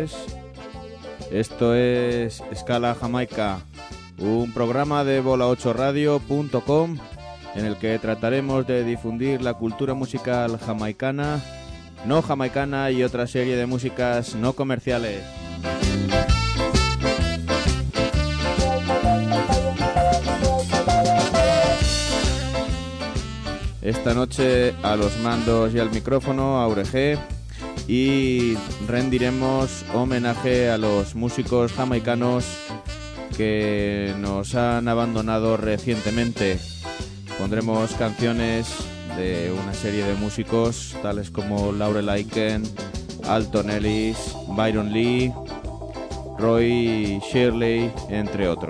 noches. Esto es Escala Jamaica, un programa de bola8radio.com en el que trataremos de difundir la cultura musical jamaicana, no jamaicana y otra serie de músicas no comerciales. Esta noche a los mandos y al micrófono Auregé, y rendiremos homenaje a los músicos jamaicanos que nos han abandonado recientemente. Pondremos canciones de una serie de músicos tales como Laurel Aitken, Alton Ellis, Byron Lee, Roy Shirley, entre otros.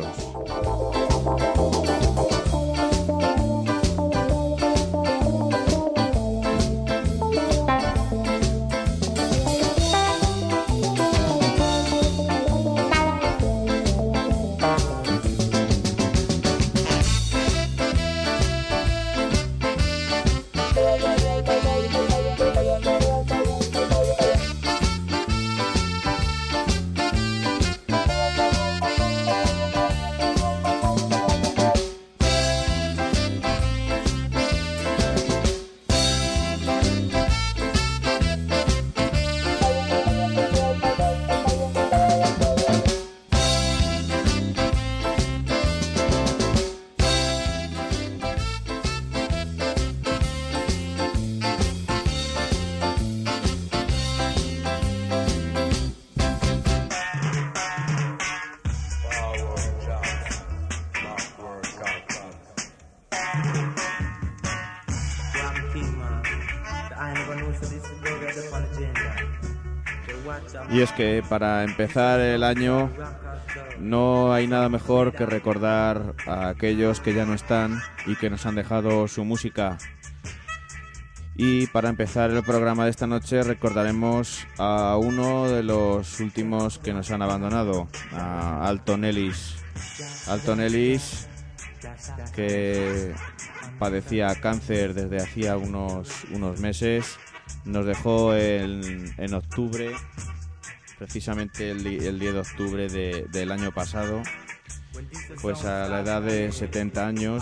Y es que para empezar el año no hay nada mejor que recordar a aquellos que ya no están y que nos han dejado su música. Y para empezar el programa de esta noche recordaremos a uno de los últimos que nos han abandonado, a Alton Ellis. Alton Ellis, que padecía cáncer desde hacía unos meses, nos dejó en octubre, precisamente el 10 de octubre del año pasado, pues a la edad de 70 años.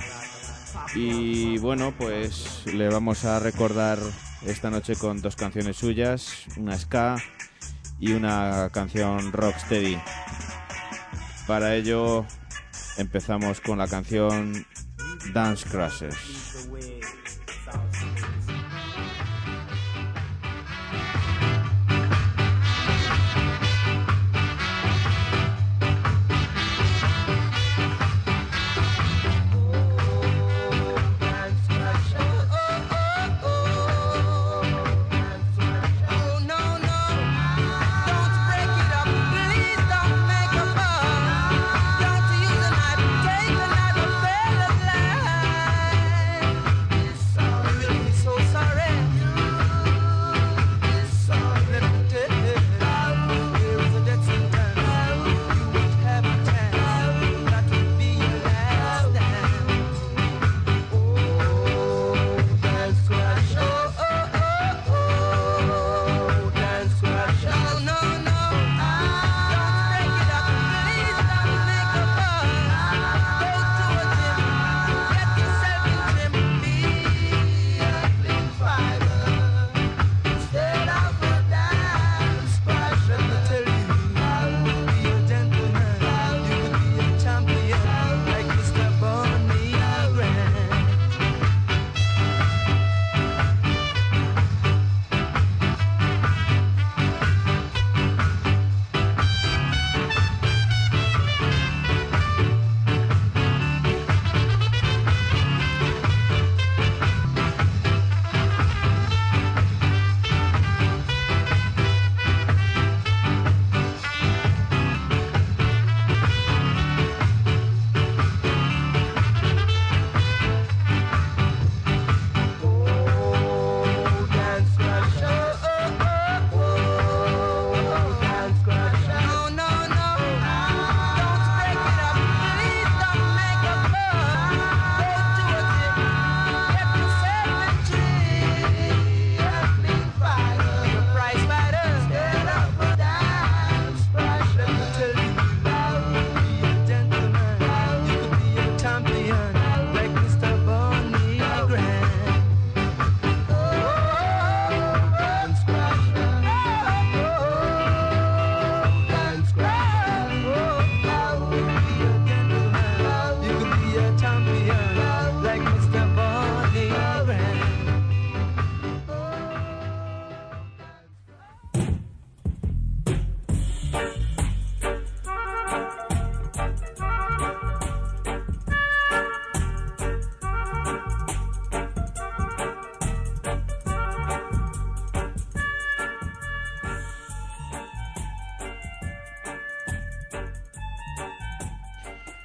Y bueno, pues le vamos a recordar esta noche con dos canciones suyas, una ska y una canción rocksteady. Para ello empezamos con la canción Dance Crushers.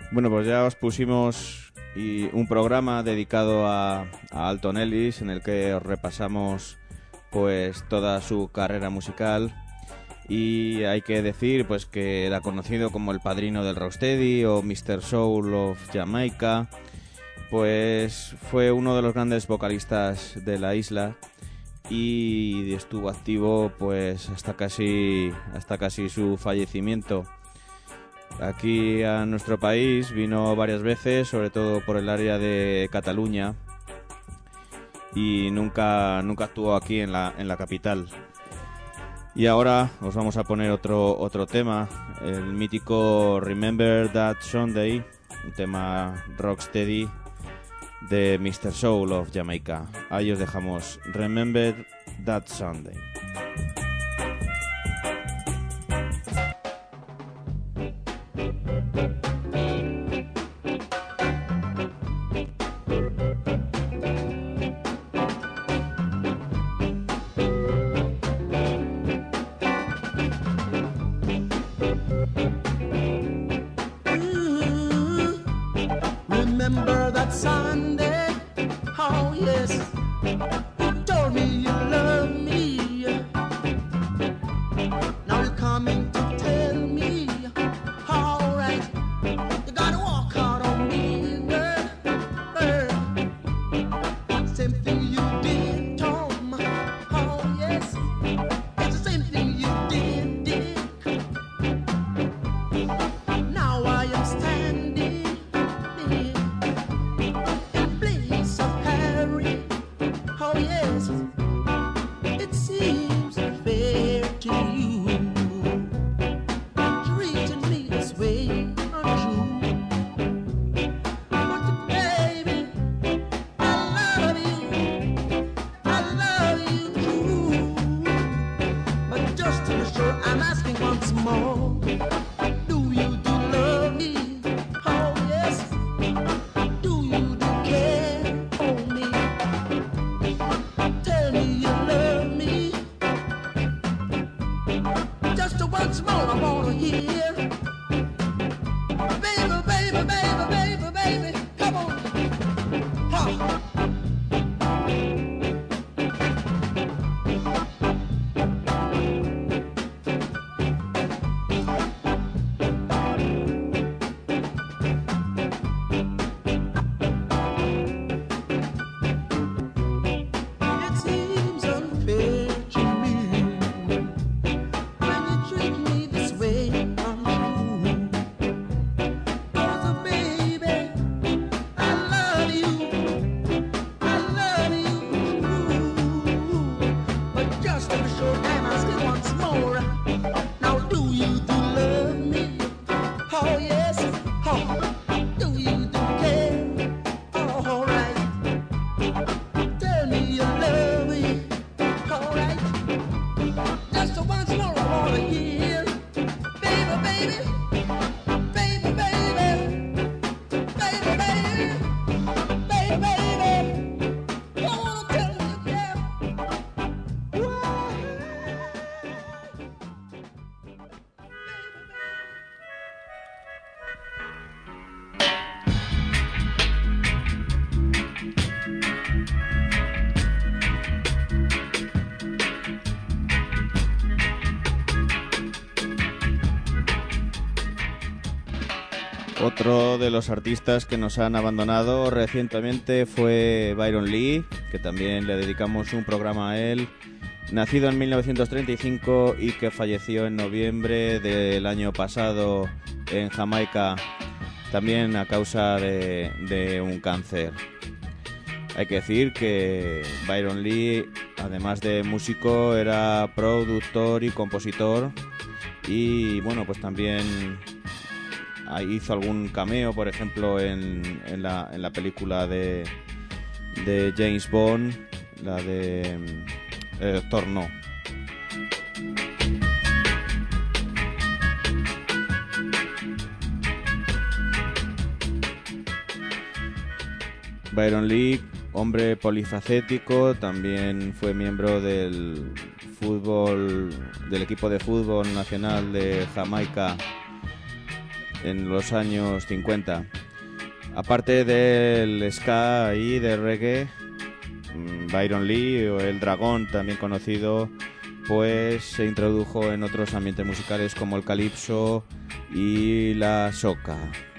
Bueno, pues ya os pusimos un programa dedicado a Alton Ellis, en el que os repasamos pues toda su carrera musical, y hay que decir pues que era conocido como el padrino del rocksteady o Mr. Soul of Jamaica. Pues fue uno de los grandes vocalistas de la isla y estuvo activo pues hasta casi su fallecimiento. Aquí a nuestro país vino varias veces, sobre todo por el área de Cataluña, y nunca actuó aquí en la capital. Y ahora os vamos a poner otro tema, el mítico Remember That Sunday, un tema rocksteady de Mr. Soul of Jamaica. Ahí os dejamos Remember That Sunday. Remember that Sunday, oh yes, you told me you love me. Now you're coming to tell me, alright, you gotta walk out on me, girl, girl. Same thing you did, Tom, oh yes, it's the same thing you did, Dick. Now I am standing in place of Harry. Oh yes, it seems unfair to you, treating me this way, untrue. But baby, I love you true. But just to be sure, I'm asking once more. Do you do love me? Oh yes. Do you care for me? Tell me you love me. Just once more I wanna hear. Baby, baby, baby, baby, baby, come on. Ha. It seems unfair to me when you treat me this way, untrue. 'Cause baby, I love you true. But just to be sure, I'm asking once more. Now, do you do love me? Oh yes, oh, do you do care? Oh, alright. Tell me you love me, alright. Just once more I wanna hear. Baby, baby, baby, baby, baby, baby, baby, baby. I wanna tell you you care. Otro de los artistas que nos han abandonado recientemente fue Byron Lee, que también le dedicamos un programa a él. Nacido en 1935 y que falleció en noviembre del año pasado en Jamaica, también a causa de un cáncer. Hay que decir que Byron Lee, además de músico, era productor y compositor, y bueno, pues también hizo algún cameo, por ejemplo, en la película de James Bond, la de Doctor No. Byron Lee, hombre polifacético, también fue miembro del equipo de fútbol nacional de Jamaica en los años 50. Aparte del ska y del reggae, Byron Lee, o el Dragón también conocido, pues se introdujo en otros ambientes musicales como el calipso y la soca.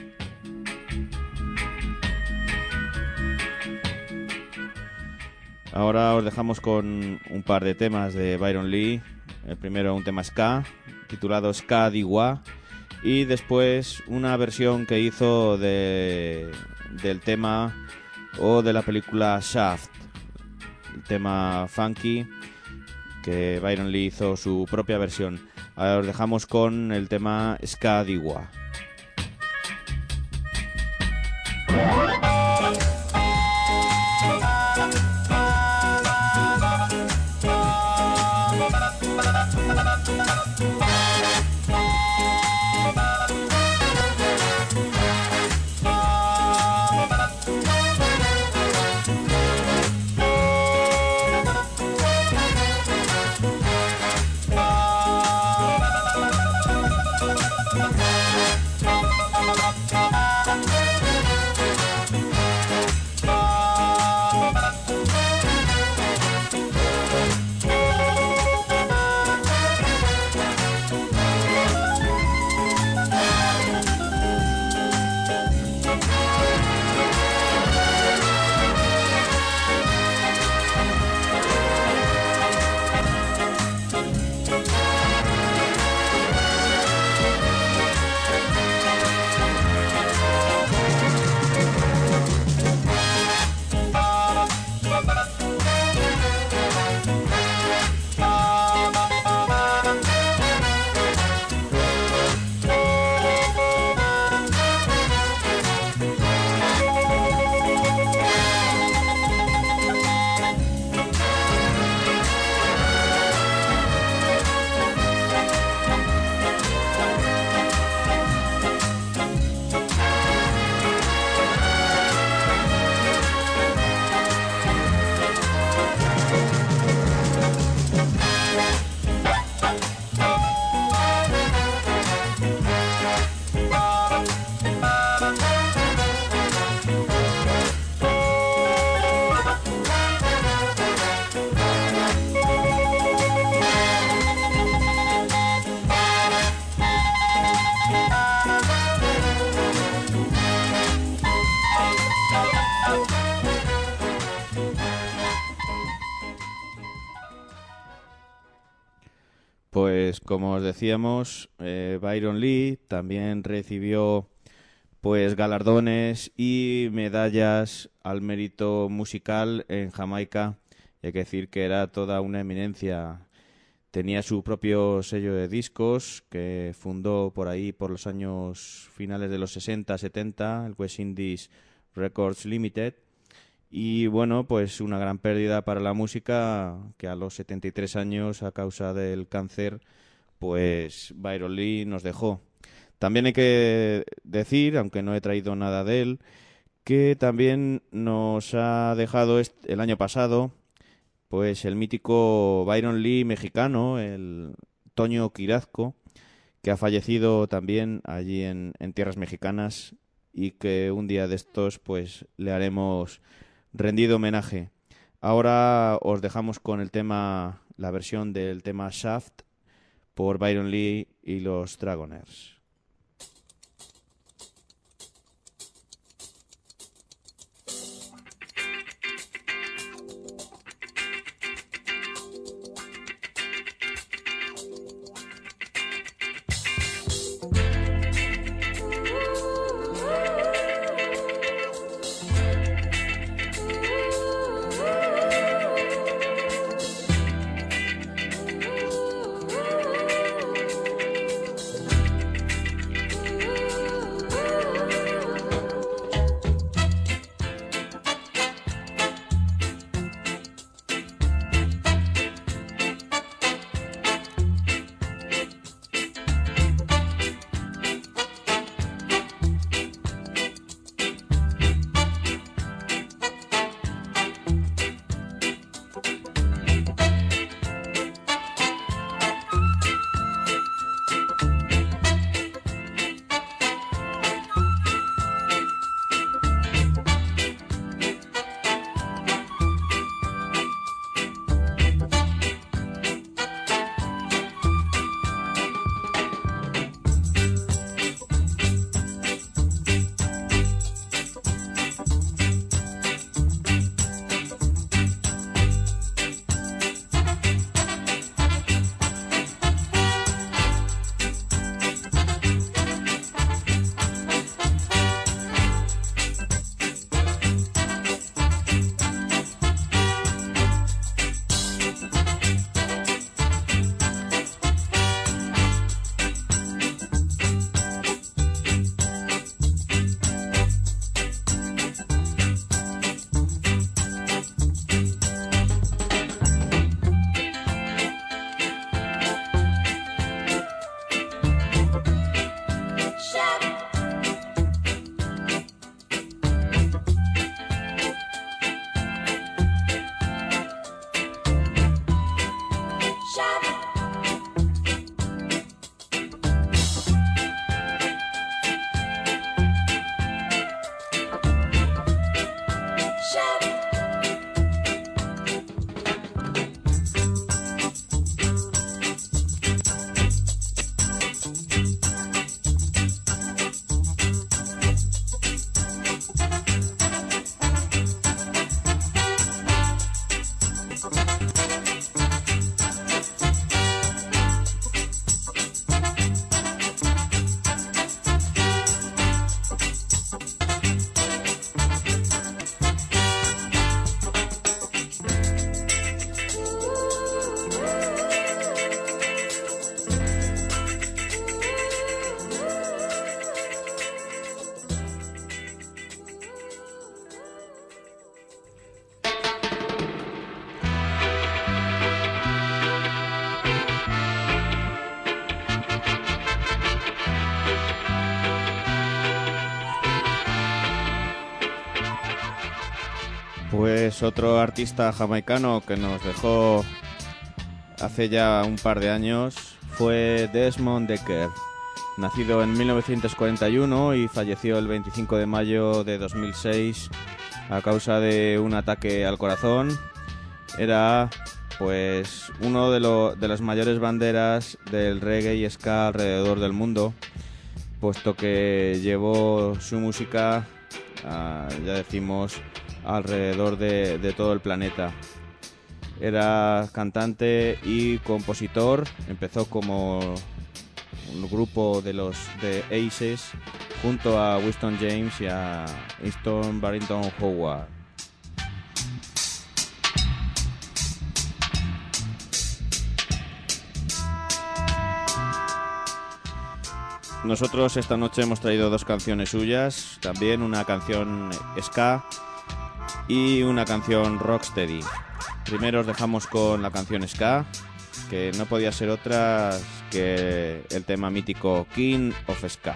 Ahora os dejamos con un par de temas de Byron Lee. El primero, un tema ska titulado Ska Diwa, y después una versión que hizo del tema o de la película Shaft, el tema funky, que Byron Lee hizo su propia versión. Ahora os dejamos con el tema Ska Diwa. Pues como os decíamos, Byron Lee también recibió pues galardones y medallas al mérito musical en Jamaica. Hay que decir que era toda una eminencia. Tenía su propio sello de discos que fundó por ahí por los años finales de los 60-70, el West Indies Records Limited. Y bueno, pues una gran pérdida para la música, que a los 73 años, a causa del cáncer, pues Byron Lee nos dejó. También hay que decir, aunque no he traído nada de él, que también nos ha dejado el año pasado pues el mítico Byron Lee mexicano, el Toño Quirazco, que ha fallecido también allí en tierras mexicanas, y que un día de estos pues le haremos rendido homenaje. Ahora os dejamos con el tema, la versión del tema Shaft por Byron Lee y los Dragoners. Pues otro artista jamaicano que nos dejó hace ya un par de años fue Desmond Dekker, nacido en 1941 y falleció el 25 de mayo de 2006 a causa de un ataque al corazón. Era pues uno de las mayores banderas del reggae y ska alrededor del mundo, puesto que llevó su música, ya decimos, alrededor de todo el planeta. Era cantante y compositor. Empezó como un grupo de Aces junto a Winston James y a Easton Barrington Howard. Nosotros esta noche hemos traído dos canciones suyas, también una canción ska y una canción rocksteady. Primero os dejamos con la canción ska, que no podía ser otra que el tema mítico King of Ska.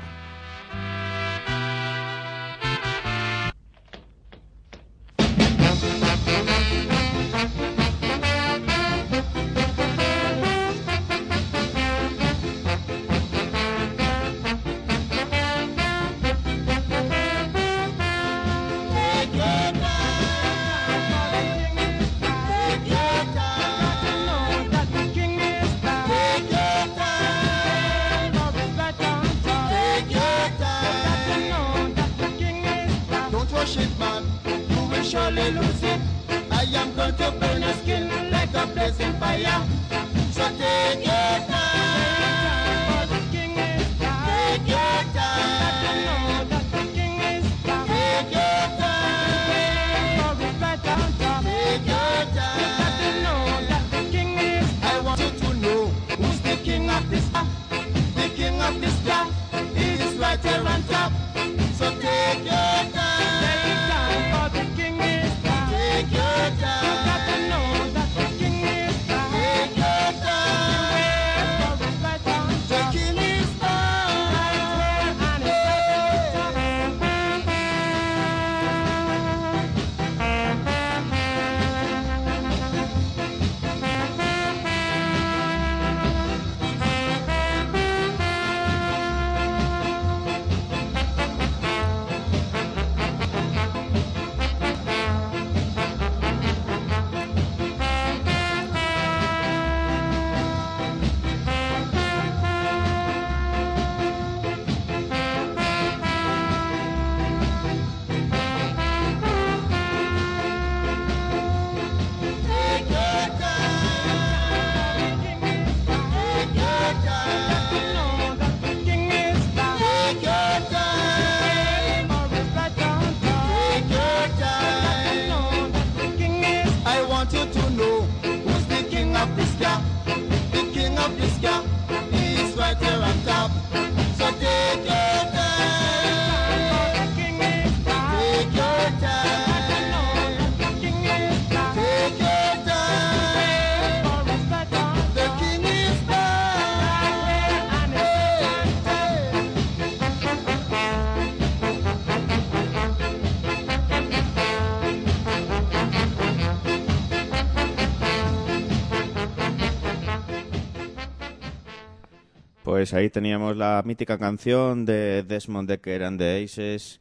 Pues ahí teníamos la mítica canción de Desmond Dekker and the Aces,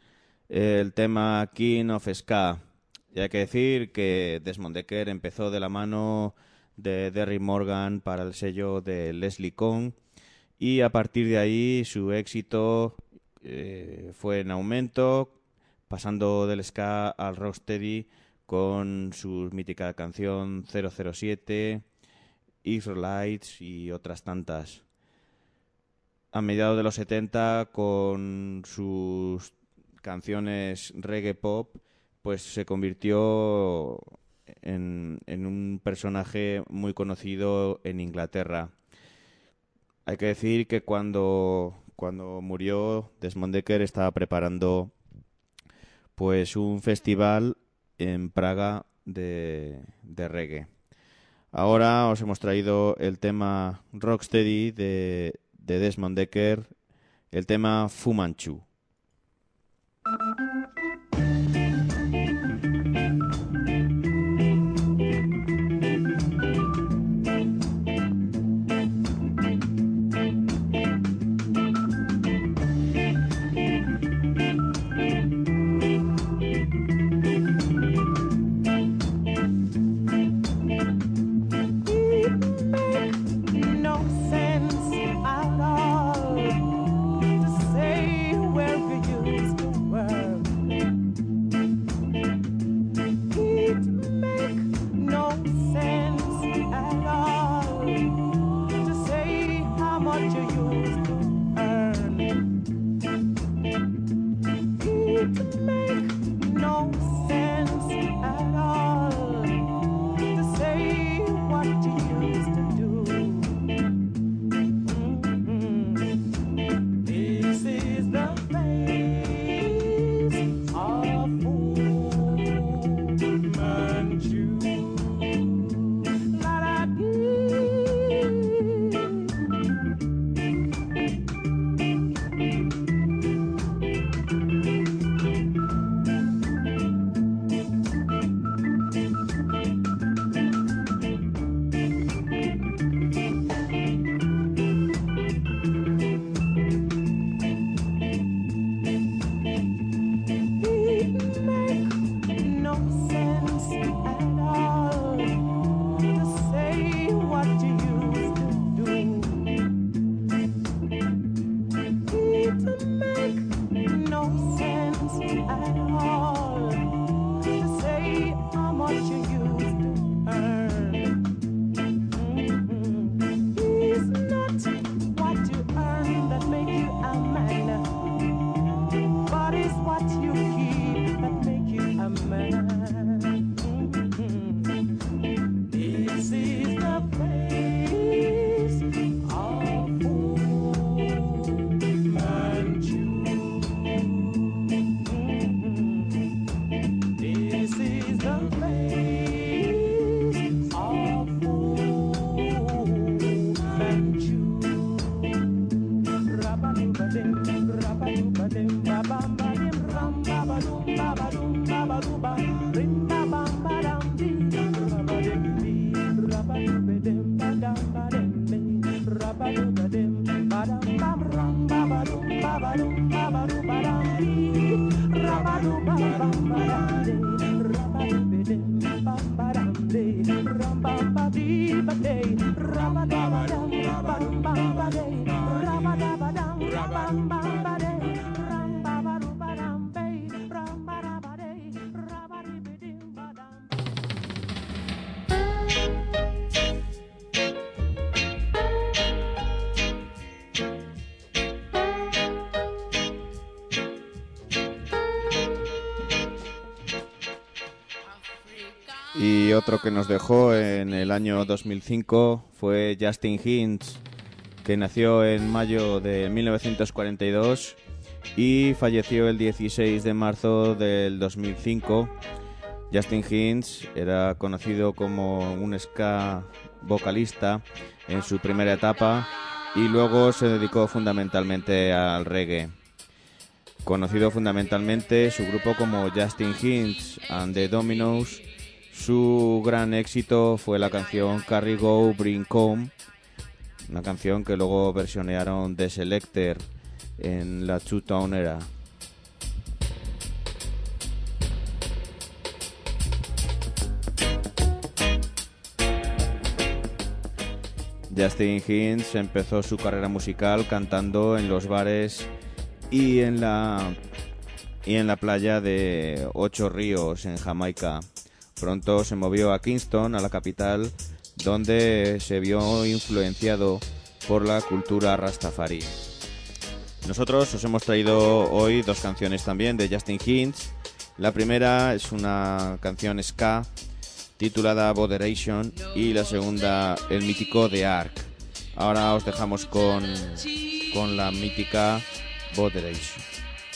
el tema King of Ska. Y hay que decir que Desmond Dekker empezó de la mano de Derrick Morgan para el sello de Leslie Kohn, y a partir de ahí su éxito fue en aumento, pasando del ska al rocksteady con su mítica canción 007, Israelites y otras tantas. A mediados de los 70, con sus canciones reggae pop, pues se convirtió en un personaje muy conocido en Inglaterra. Hay que decir que cuando murió, Desmond Dekker estaba preparando pues un festival en Praga de reggae. Ahora os hemos traído el tema Rocksteady de Desmond Dekker, el tema Fu Manchu. Y otro que nos dejó en el año 2005 fue Justin Hinds, que nació en mayo de 1942 y falleció el 16 de marzo del 2005. Justin Hinds era conocido como un ska vocalista en su primera etapa y luego se dedicó fundamentalmente al reggae. Conocido fundamentalmente su grupo como Justin Hinds and the Dominoes, su gran éxito fue la canción Carry Go Bring Home, una canción que luego versionearon The Selecter en la Two Tone Era. Justin Hinds empezó su carrera musical cantando en los bares y en la playa de Ocho Ríos en Jamaica. Pronto se movió a Kingston, a la capital, donde se vio influenciado por la cultura rastafari. Nosotros os hemos traído hoy dos canciones también de Justin Hinds. La primera es una canción ska titulada Botheration y la segunda el mítico The Ark. Ahora os dejamos con la mítica Botheration.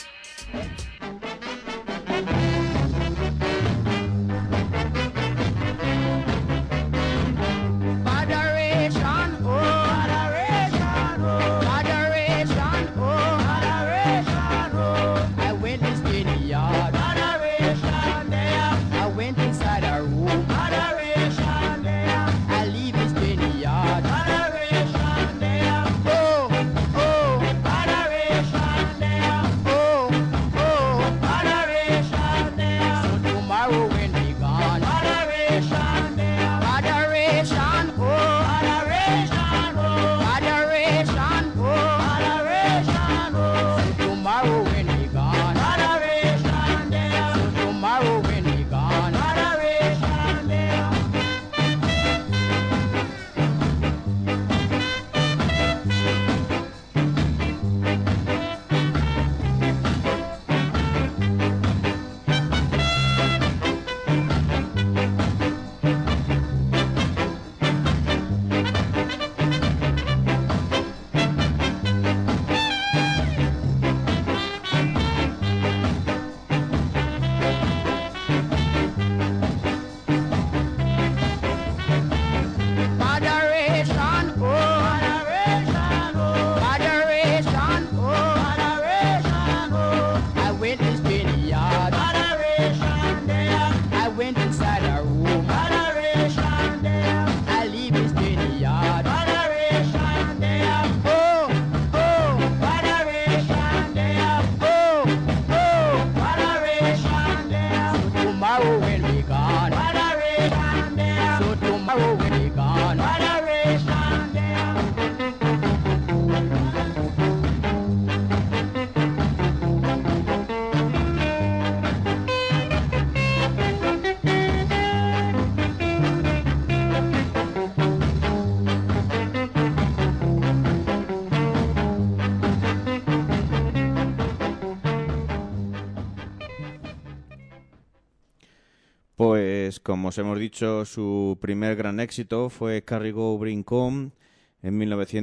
Pues como os hemos dicho, su primer gran éxito fue Carry Go Bring Home en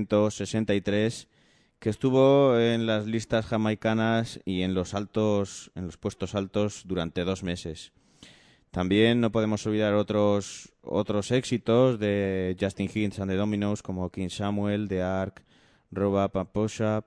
1963, que estuvo en las listas jamaicanas y en los puestos altos durante 2 meses. También no podemos olvidar otros éxitos de Justin Hinds and the Dominoes como King Samuel, The Ark, Rob Up and Push Up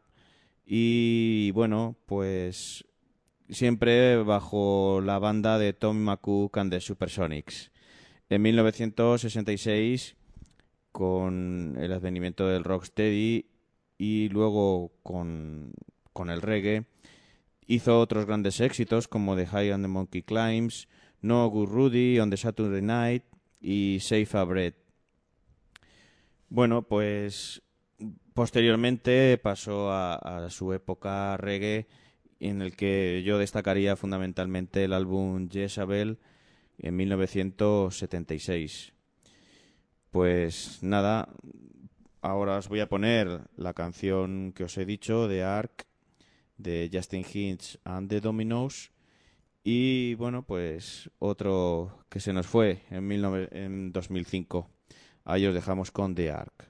y bueno, pues siempre bajo la banda de Tommy McCook and the Supersonics. En 1966, con el advenimiento del rocksteady, y luego con el reggae hizo otros grandes éxitos como The High and the Monkey Climbs, No Good Rudy, On the Saturday Night y Safe a Breath. Bueno, pues posteriormente pasó a su época reggae, en el que yo destacaría fundamentalmente el álbum Jezabel en 1976. Pues nada, ahora os voy a poner la canción que os he dicho, de Ark, de Justin Hinch and the Dominoes. Y bueno, pues otro que se nos fue en 2005. Ahí os dejamos con The Ark.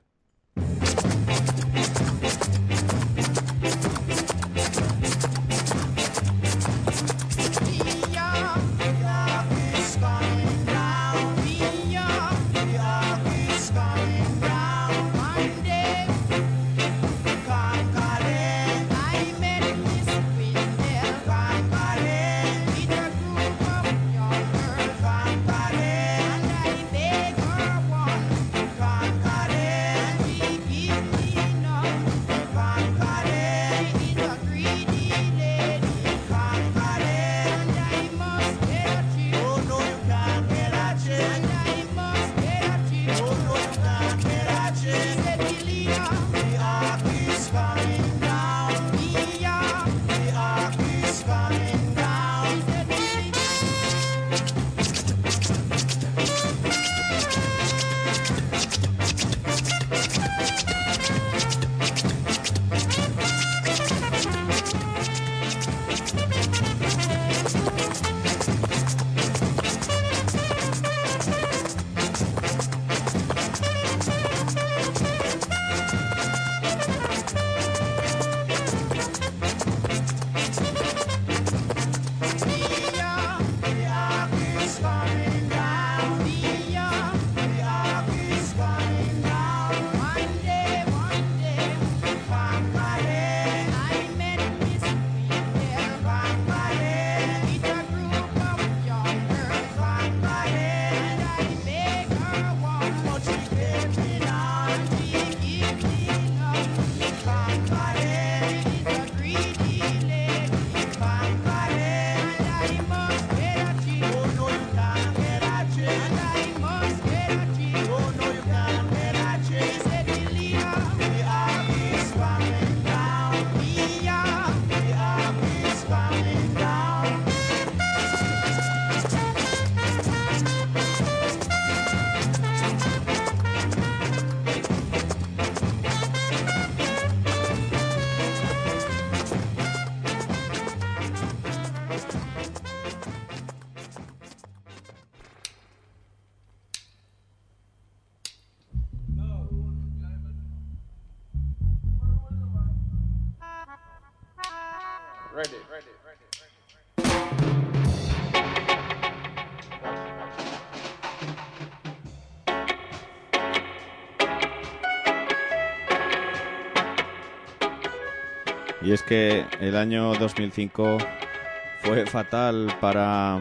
Y es que el año 2005 fue fatal para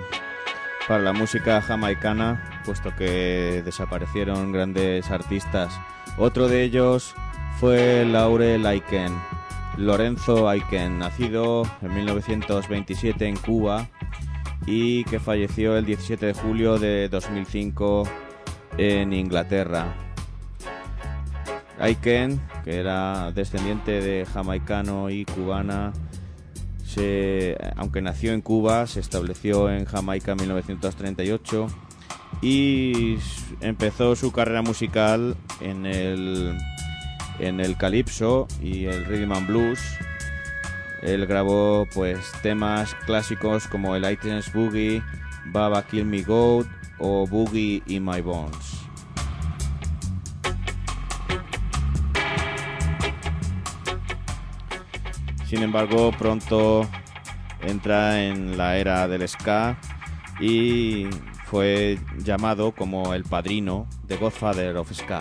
la música jamaicana, puesto que desaparecieron grandes artistas. Otro de ellos fue Laurel Aiken, Lorenzo Aiken, nacido en 1927 en Cuba y que falleció el 17 de julio de 2005 en Inglaterra. Aiken, que era descendiente de jamaicano y cubana, aunque nació en Cuba, se estableció en Jamaica en 1938 y empezó su carrera musical en el calipso y el rhythm and blues. Él grabó pues temas clásicos como el Aiken's Boogie, Baba Kill Me Goat o Boogie in My Bones. Sin embargo, pronto entra en la era del ska y fue llamado como el padrino, The Godfather of Ska.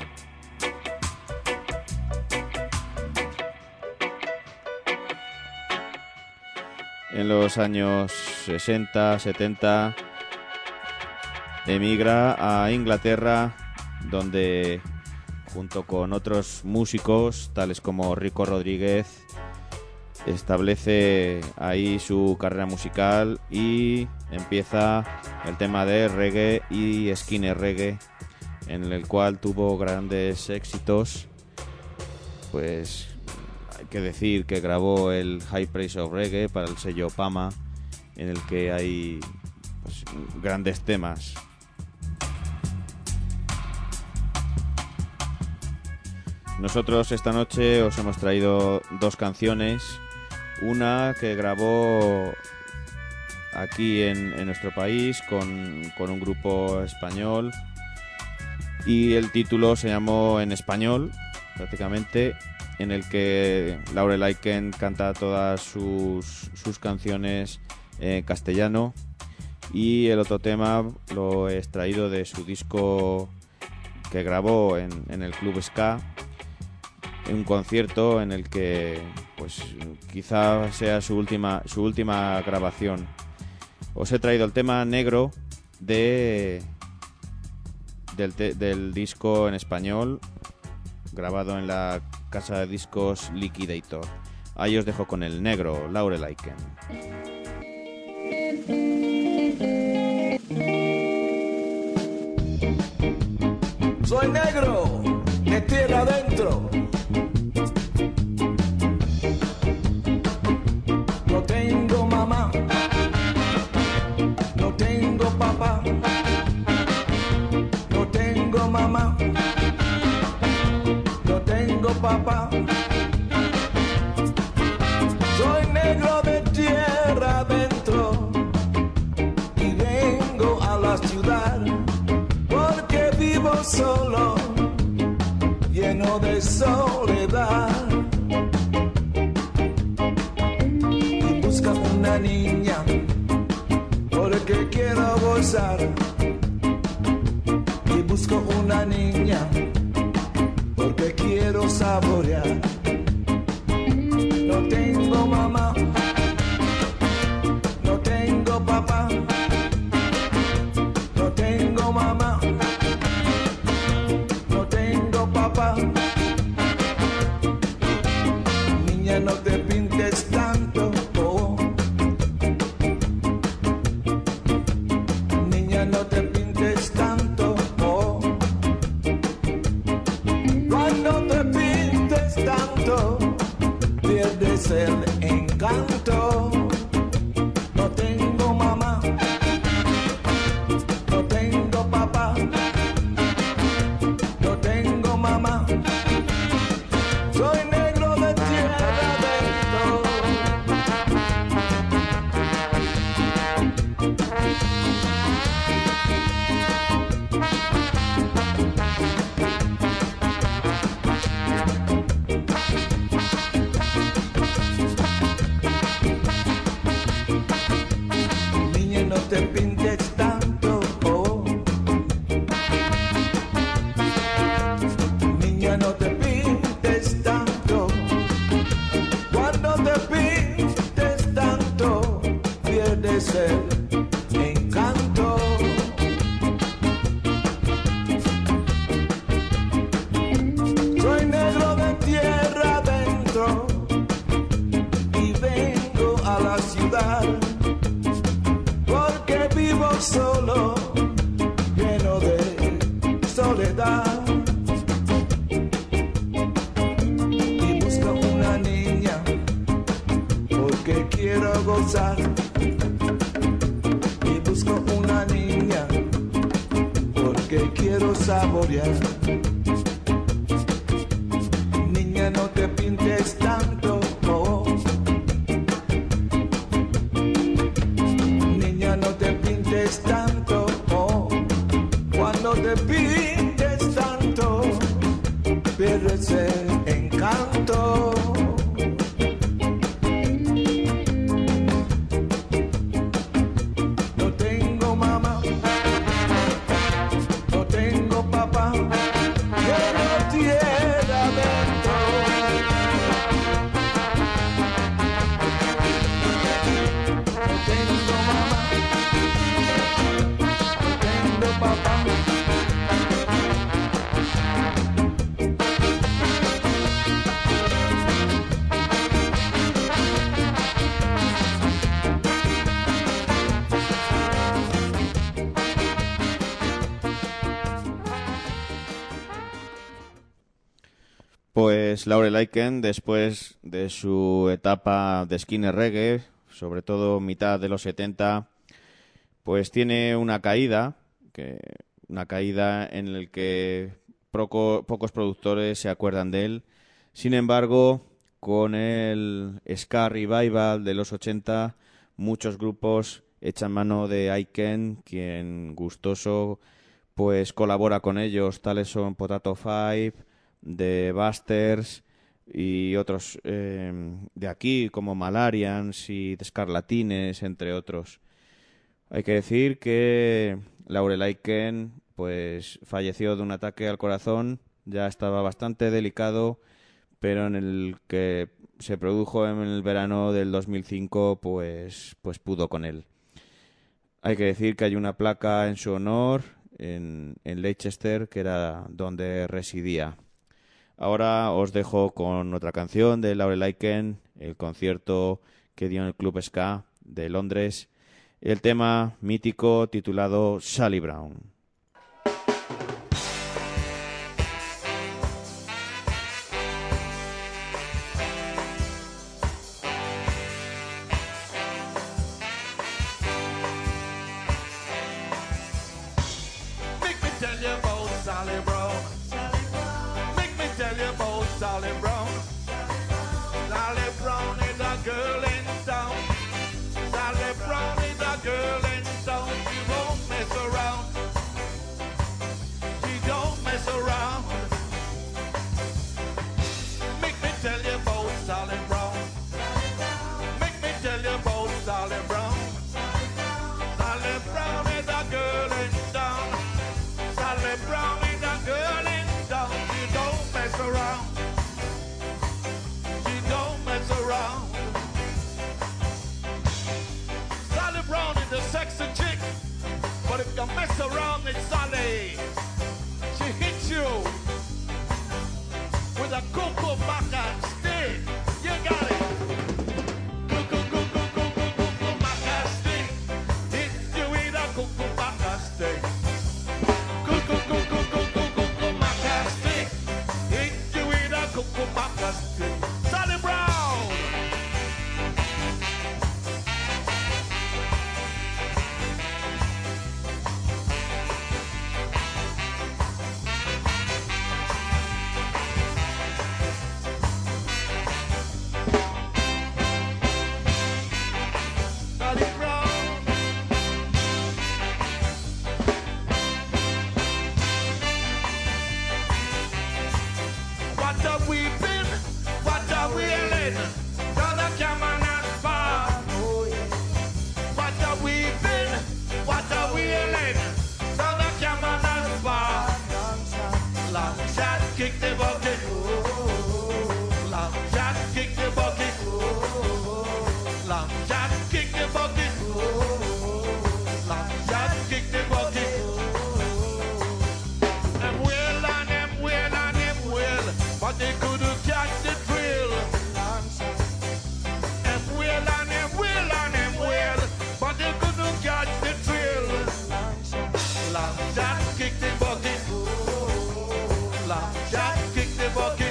En los años 60, 70, emigra a Inglaterra, donde junto con otros músicos, tales como Rico Rodríguez, establece ahí su carrera musical y empieza el tema de reggae y skinny reggae, en el cual tuvo grandes éxitos. Pues hay que decir que grabó el High Praise of Reggae para el sello Pama, en el que hay pues grandes temas. Nosotros esta noche os hemos traído dos canciones. Una que grabó aquí en nuestro país con un grupo español, y el título se llamó En Español, prácticamente, en el que Laurel Aitken canta todas sus canciones en castellano, y el otro tema lo he extraído de su disco que grabó en el Club Ska, en un concierto en el que pues quizá sea su última grabación. Os he traído el tema Negro del disco en español, grabado en la casa de discos Liquidator. Ahí os dejo con el Negro, Laurel Aitken. Soy negro, de tierra adentro. No tengo mamá, no tengo papá, no tengo mamá, no tengo papá. Soy negro de tierra adentro y vengo a la ciudad porque vivo solo, lleno de soledad. Y busco una niña porque quiero gozar. Y busco una niña porque quiero saborear. No tengo mamá, no tengo papá, no tengo mamá, no tengo papá. Niña, no te pintes tanto, oh. Niña, no te pintes tanto, oh. Cuando te pintes tanto, pierdes el encanto. No tengo mamá, no tengo papá, no tengo mamá. Soy negro de tierra adentro. Niña, no te pintes tanto, oh. Niña, no te pintes tanto. Cuando te pintes tanto, pierdes el encanto. Soy negro de tierra adentro y vengo a la ciudad porque vivo solo, lleno de soledad. Y busco una niña porque quiero gozar. Y busco una niña porque quiero saborear. Niña, no te pintes tanto, oh. Niña, no te pintes tanto, oh. Cuando te pintes tanto, pierdes el encanto. No tengo mamá, no tengo papá, lleno tierra adentro. No tengo mamá, no tengo papá, Pues Laurel Aitken, después de su etapa de skinner reggae, sobre todo mitad de los 70, pues tiene una caída en la que pocos productores se acuerdan de él. Sin embargo, con el ska revival de los 80, muchos grupos echan mano de Aitken, quien gustoso pues colabora con ellos. Tales son Potato Five, The Busters y otros de aquí como Malarians y The Scarlatines, entre otros. Hay que decir que Laurel Aitken pues falleció de un ataque al corazón, ya estaba bastante delicado, pero en el que se produjo en el verano del 2005 pues pudo con él. Hay que decir que hay una placa en su honor en Leicester, que era donde residía. Ahora os dejo con otra canción de Laurel Aitken, el concierto que dio en el Club Ska de Londres, el tema mítico titulado Sally Brown. Make me tell you about Sally Brown. Make me tell you about Sally Brown. Sally Brown is a girl in town. Sally Brown is a girl in town. She won't mess around. She don't mess around. Make me tell you about Sally Brown. Make me tell you about Sally Brown. Sally Brown is a girl in town. Sally Brown is a girl in town. She don't mess around. She don't mess around. Sally Brown is a sexy chick, but if you mess around, it's Sally. She hits you with a cocoa maca stick. You got it. Cocoa maca stick. Hit you with a cocoa maca stick. Cocoa maca stick. Hit you with a cocoa maca stick. Sally Brown. Sally Brown. What a weeping, what a wailing, down the Camanachd bar. What a weeping, what a wailing, down the Camanachd bar. Long shot, kick the bucket. Long shot, kick the bucket. Long shot, kick the bucket. Long shot, kick the bucket. Them wail and them wail and them wail, but they couldn't catch the thrill. Them wail and them wail and them wail, but they couldn't catch the thrill. Long shot, kick the bucket. Long shot, kick the bucket.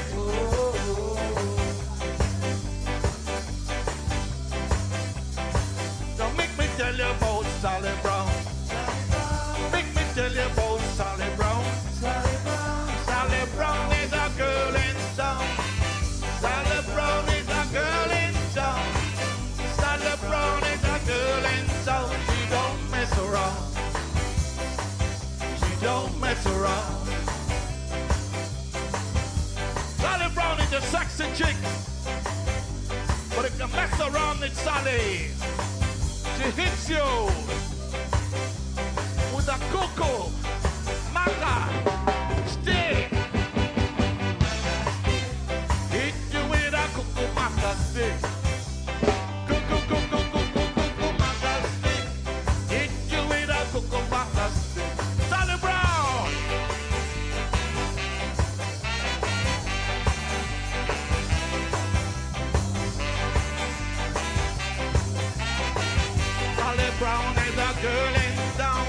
Now make me tell you about Sally Brown. Make me tell you about Sally Brown. Sally Brown is a girl in town. Sally Brown is a girl in town. Sally Brown is a girl in town. She don't mess around. She don't mess around. Sally Brown is a sexy chick, but if you mess around, it's Sally. She hits you with a cocoa maca stick. Hit you with a cocoa maca stick. Cocoa maca stick. Hit you with a cocoa maca stick. Sally Brown. Sally Brown is a girl in town.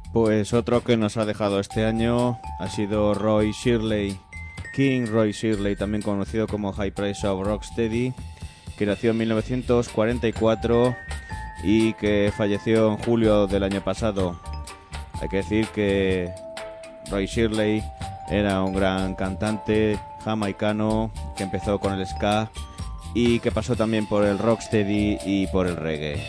Pues otro que nos ha dejado este año ha sido Roy Shirley, King Roy Shirley, también conocido como High Praise of Rocksteady, que nació en 1944 y que falleció en julio del año pasado. Hay que decir que Roy Shirley era un gran cantante jamaicano que empezó con el ska y que pasó también por el rocksteady y por el reggae.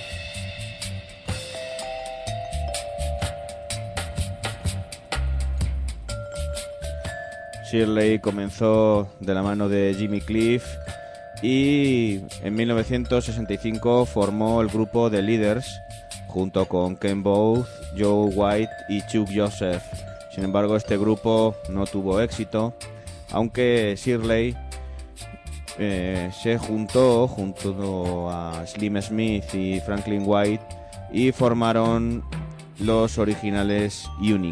Shirley comenzó de la mano de Jimmy Cliff y en 1965 formó el grupo The Leaders junto con Ken Boothe, Joe White y Chuck Joseph. Sin embargo, este grupo no tuvo éxito, aunque Shirley se juntó junto a Slim Smith y Franklin White y formaron los originales Unix.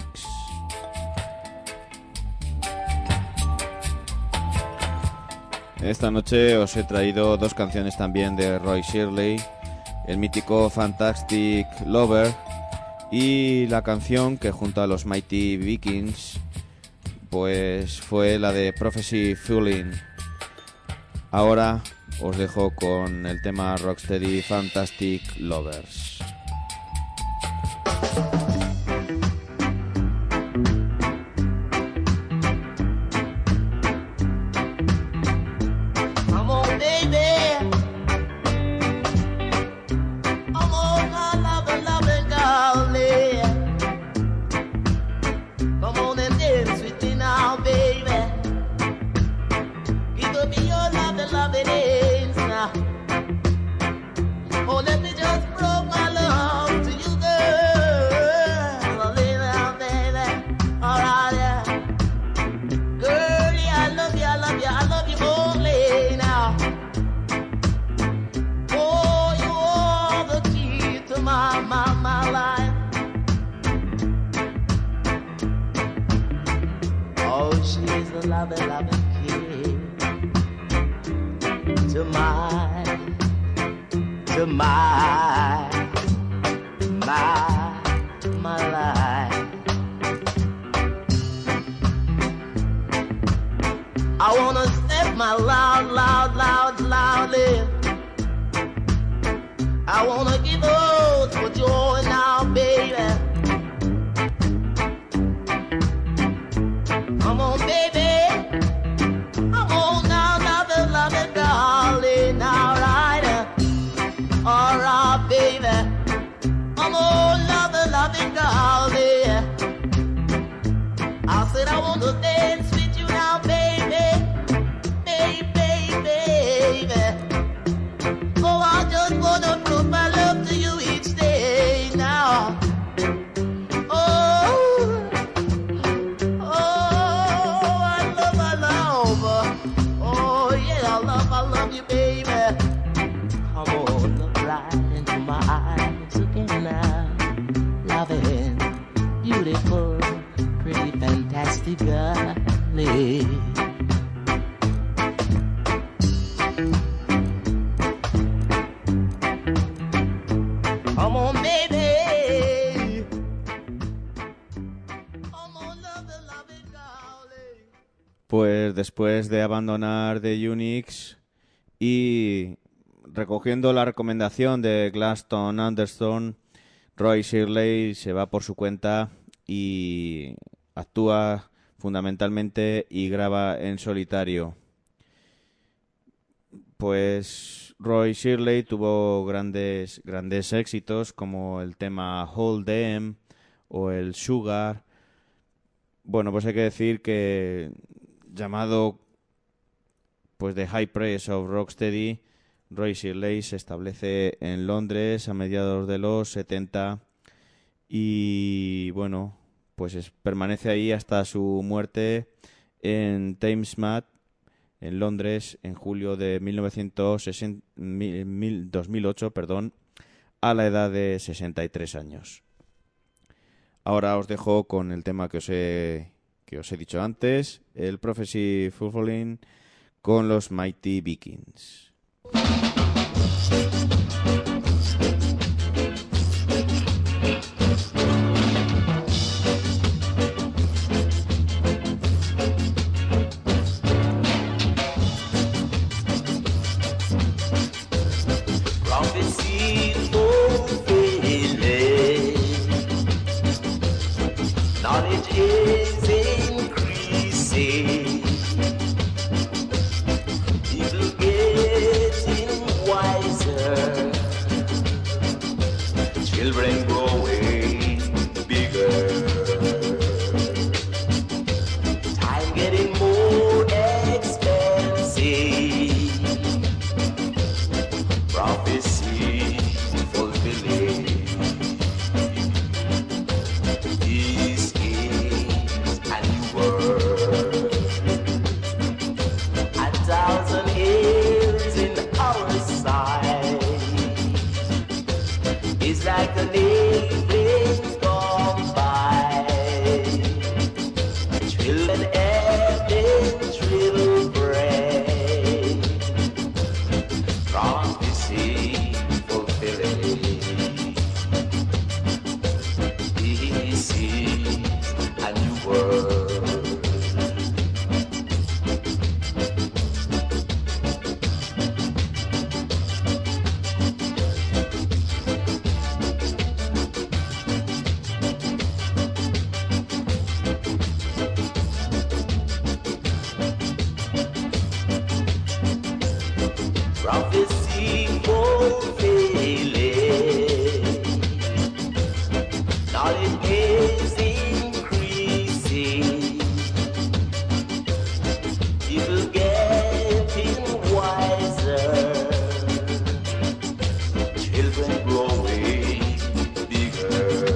Esta noche os he traído dos canciones también de Roy Shirley, el mítico Fantastic Lover y la canción que junto a los Mighty Vikings pues fue la de Prophecy Fooling. Ahora os dejo con el tema Rocksteady Fantastic Lovers. Pues después de abandonar The Unix y recogiendo la recomendación de Gladstone Anderson, Roy Shirley se va por su cuenta y actúa fundamentalmente y graba en solitario. Pues Roy Shirley tuvo grandes éxitos como el tema Hold Them o el Sugar. Bueno, pues hay que decir que llamado pues The High Praise of Rocksteady, Roy Shirley se establece en Londres a mediados de los 70 y bueno, pues permanece ahí hasta su muerte en Thamesmead, en Londres, en julio de 2008, a la edad de 63 años. Ahora os dejo con el tema que os he dicho antes, el Prophecy Fulfilling con los Mighty Vikings. prophecy fulfilling. This is a new world. 1,000 years in our sight is like an evening gone by. Trill and ebbing, trill break. Prophecy fulfilling. This is a new world. Prophecy fulfilling. Knowledge is increasing. People getting wiser. Children growing bigger.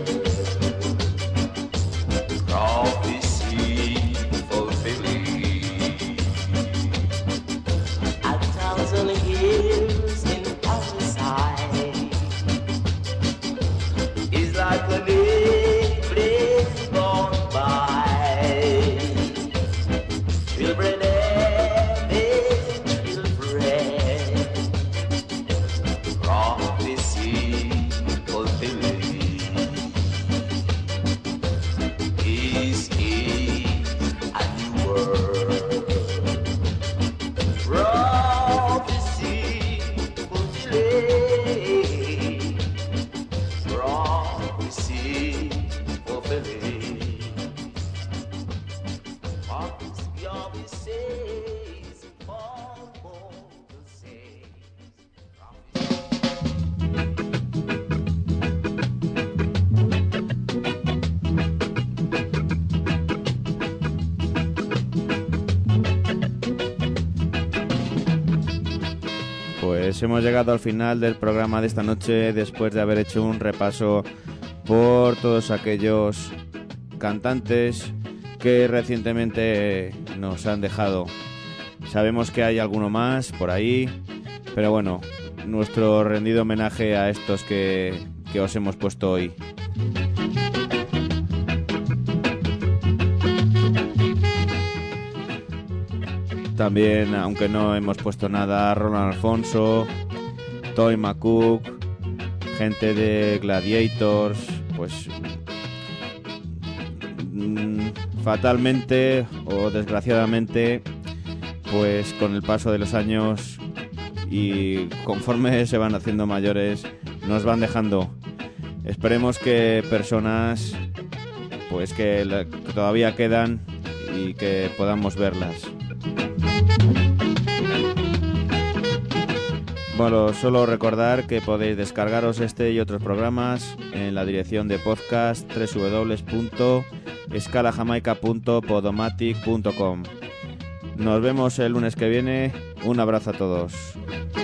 Prophecy fulfilling. 1,000 years in our sight is like an evening gone by. Children having children. Prophecy fulfilling. This is a new world. Prophecy fulfilling. Prophecy fulfilling. Prophecy always says, all will say. Pues hemos llegado al final del programa de esta noche después de haber hecho un repaso por todos aquellos cantantes que recientemente nos han dejado. Sabemos que hay alguno más por ahí, pero bueno, nuestro rendido homenaje a estos que os hemos puesto hoy. También, aunque no hemos puesto nada, Roland Alfonso, Toy McCook, gente de Gladiators, pues fatalmente o desgraciadamente, pues con el paso de los años y conforme se van haciendo mayores, nos van dejando. Esperemos que personas pues que todavía quedan y que podamos verlas. Bueno, solo recordar que podéis descargaros este y otros programas en la dirección de podcast www.escalajamaica.podomatic.com. Nos vemos el lunes que viene. Un abrazo a todos.